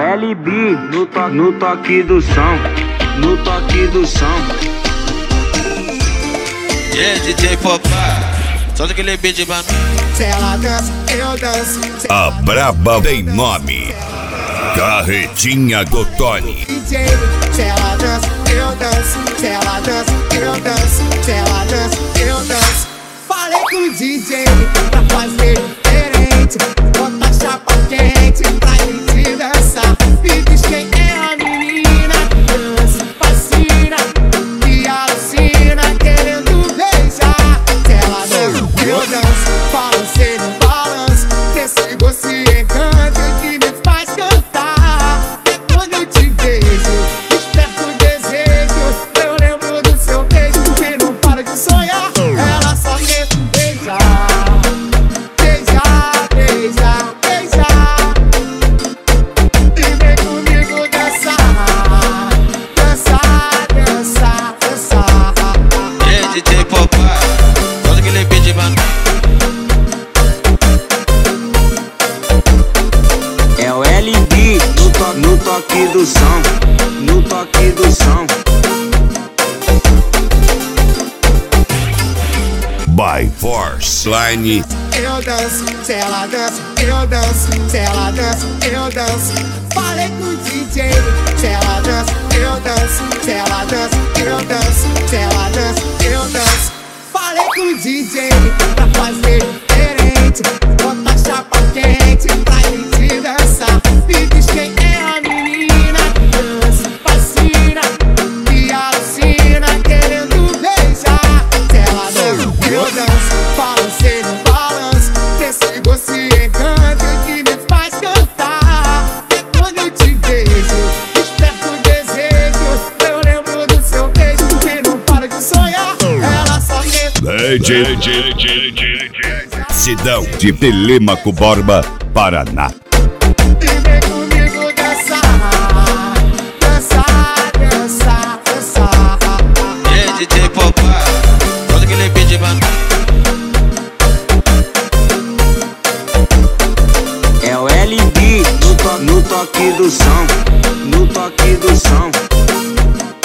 LB no toque do som, no toque do som. Yeah, DJ Popá, solta aquele beat pra mim. Se ela dança, eu danço. A braba tem nome, Carretinha do Tony. DJ, se ela dança, eu danço. Se ela dança, eu danço. Se ela dança, eu danço. Falei com o DJ pra fazer diferente, bota chapa quente pra gente dançar. Me diz quem é a menina que dança, fascina e alucina, querendo beijar. Se ela dança, eu danço. Balancei no balanço, desse gosto e encanto que me faz cantar. É quando eu te vejo, desperta o desejo. Eu lembro do seu beijo que não para de sonhar. Ela só quer beijar, beijar, beijar, beijar. E vem comigo dançar, dançar, dançar, dançar. Yeah, DJ Popá, solta aquele beat pra mim. É o LB no toque do som, no toque do som. By Force Line. Eu danço, se ela dança, eu danço. Se ela dança, eu danço. Falei com o DJ, se ela dança, eu danço. Se ela dança, eu danço. Se ela dança, eu danço. Falei com o DJ pra fazer diferente, bota chapa quente pra gente dançar. Me diz quem é a menina que dança, fascina e alucina, querendo beijar. Se ela dança, eu danço. Balancei no balanço, desse gosto e encanto que me faz cantar. É quando eu te vejo, desperta o desejo. Eu lembro do seu beijo que não para de sonhar. Ela só quer Cidão de Telêmaco Borba, Paraná. e vem comigo dançar, dançar, dançar, dançar. Yeah, DJ Popá, solta aquele beat pra mim. É o LB no toque do som, no toque do som.